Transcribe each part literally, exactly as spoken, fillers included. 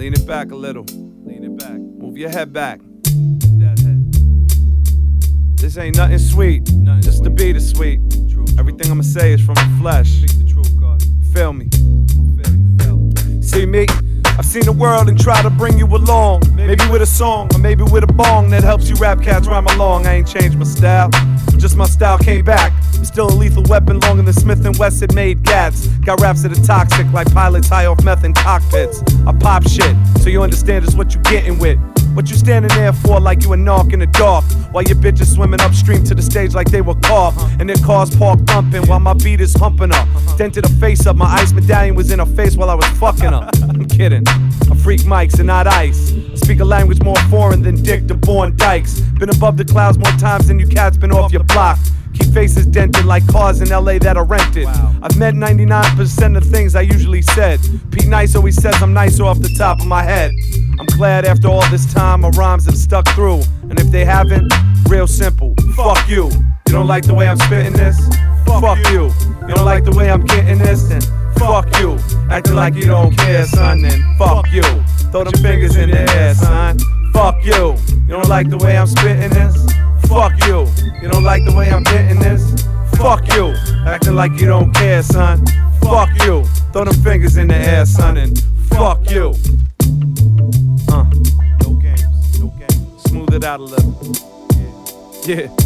Lean it back a little. Lean it back. Move your head back. That head. This ain't nothing sweet. Nothing Just sweet. The beat is sweet. True, true. Everything I'ma say is from the flesh. Speak the truth, God. Feel me. Feel you, feel. See me? I've seen the world and try to bring you along. Maybe with a song, or maybe with a bong that helps you rap cats rhyme along. I ain't changed my style, just my style came back. I'm still a lethal weapon longer than Smith and Wesson made gats. Got raps that are toxic like pilots high off meth in cockpits. I pop shit, so you understand just what you getting with. What you standing there for like you a narc in the dark, while your bitches swimming upstream to the stage like they were carved, and their cars parked thumping while my beat is humping her. Dented her face up, my ice medallion was in her face while I was fucking her. I'm kidding, I freak mics and not ice. I speak a language more foreign than Dick DeBorn Dykes. Been above the clouds more times than you cats been off your block. Keep faces dented like cars in L A that are rented. Wow. I've met ninety-nine percent of things I usually said. Pete Nice always says I'm nicer off the top of my head. I'm glad after all this time my rhymes have stuck through. And if they haven't, real simple, fuck you. You don't like the way I'm spitting this? Fuck, fuck you. You don't like the way I'm getting this? Then fuck you. Acting like you don't care, son, then fuck you. Throw them fingers in the air, son. Fuck you. You don't like the way I'm spitting this? Fuck you. You don't like the way I'm getting this? Fuck you. Acting like you don't care, son. Fuck you. Throw them fingers in the air, son, and fuck you. Uh, no games, no games. Smooth it out a little. Yeah. Yeah.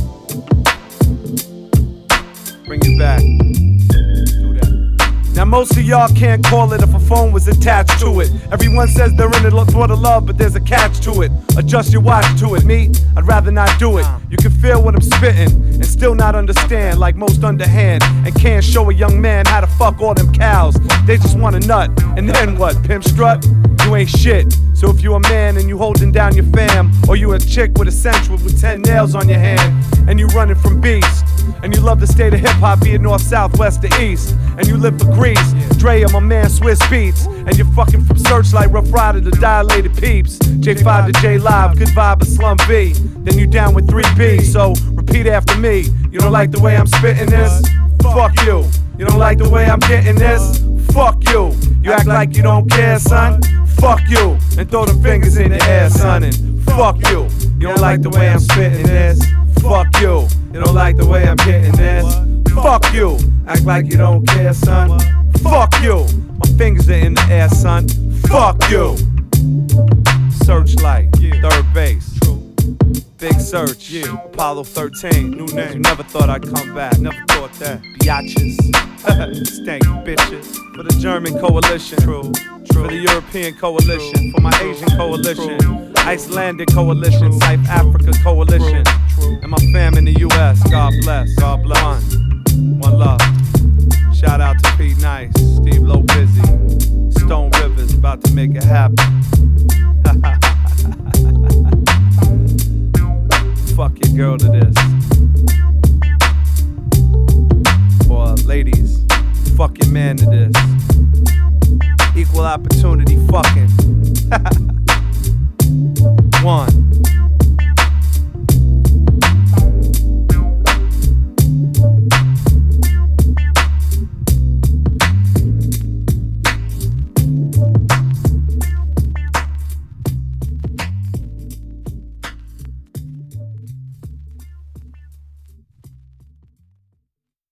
Bring it back. Do that. Now most of y'all can't call it if a phone was attached to it. Everyone says they're in it for the love, but there's a catch to it. Adjust your watch to it. Me, I'd rather not do it. You can feel what I'm spitting and still not understand, like most underhand, and can't show a young man how to fuck all them cows. They just want a nut, and then what? Pimp strut? You ain't shit. So if you a man and you holding down your fam, or you a chick with a central with ten nails on your hand, and you running from beast, and you love the state of hip-hop, be it north, south, west, or east, and you live for Grease, Dre and my man Swiss Beats, and you're fucking from Searchlight, Rough Rider to Dilated Peeps, J five to J Live, Good Vibe or Slum B, then you down with three B, so repeat after me. You don't like the way I'm spitting this? Fuck you. You don't like the way I'm getting this? Fuck you. You act like you don't care, son? Fuck you. And throw them fingers in the air, son, and fuck you. You don't like the way I'm spitting this? Fuck you. You don't like the way I'm getting this? Fuck you. Act like you don't care, son? Fuck you. My fingers are in the air, son. Fuck you. Searchlight, third base. Big Search, yeah. Apollo thirteen, new name. You never thought I'd come back, never thought that. Biatches, stank bitches. For the German coalition, true, true. For the European coalition, true. For my Asian coalition, true. Icelandic coalition, true. South Africa coalition, true. True. And my fam in the U S, God bless, God bless. One, one love. Shout out to Pete Nice, Steve Low Busy, Stone Rivers, about to make it happen. Fuck your girl to this. Or ladies, fuck your man to this. Equal opportunity fucking. One.